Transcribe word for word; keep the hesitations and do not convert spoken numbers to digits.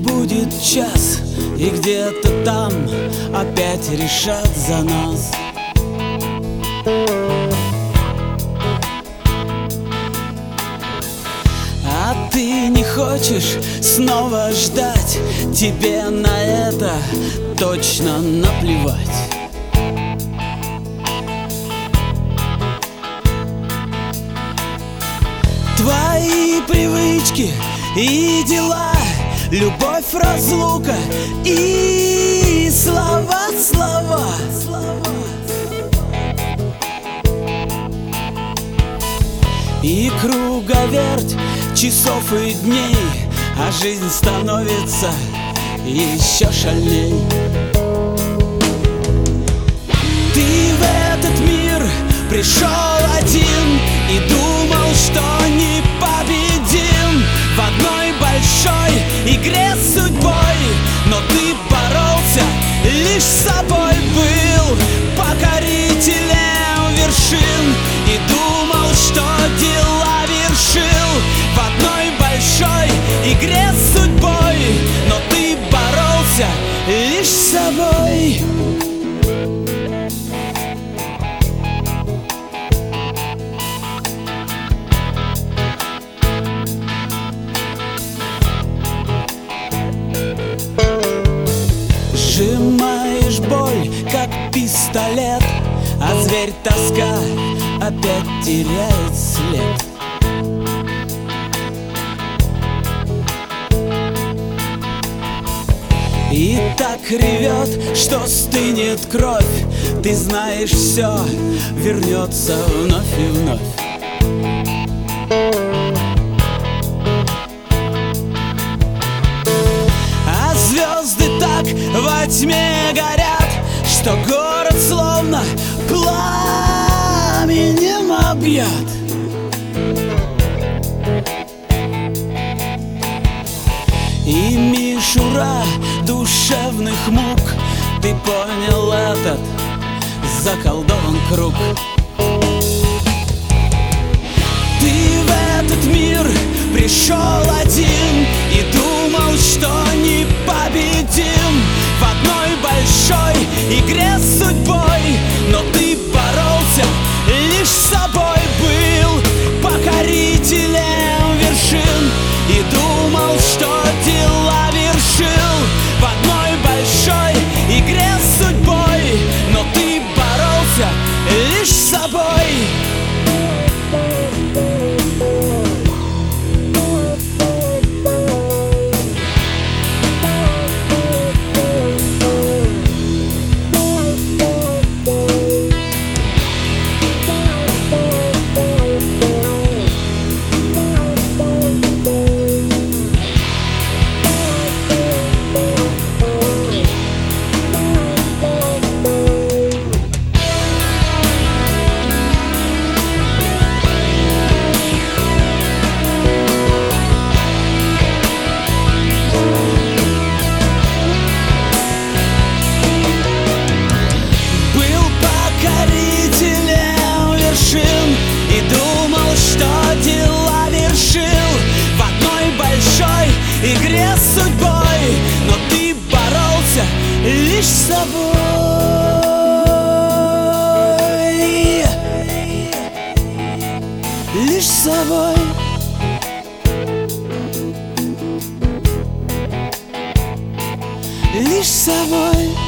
будет час, и где-то там опять решат за нас. А ты не хочешь снова ждать, тебе на это точно наплевать. Твои привычки и дела, любовь, разлука и слова, слова. И круговерть часов и дней, а жизнь становится еще шальней. Ты в этот мир пришел один и думал, что непобедим в одной большой игре с судьбой. Но ты боролся лишь с собой, был покорителем вершин и думал, что дела вершил в одной большой игре с судьбой. Но ты боролся лишь с собой. Сжимаешь боль, как пистолет, а зверь тоска опять теряет след. И так ревет, что стынет кровь. Ты знаешь, все вернется вновь и вновь. А звезды так во тьме горят, что город словно пламенем объят. И мишура душевных мук, ты понял этот заколдован круг. Ты в этот мир пришел один и думал, что непобедим в одной большой игре с судьбой. Но ты боролся лишь с собой, был покорителем вершин и думал, что дела вершил в одной большой игре с судьбой. Но ты боролся лишь с собой. И думал, что дела вершил в одной большой игре с судьбой. Но ты боролся лишь с собой. Лишь с собой. Лишь с собой.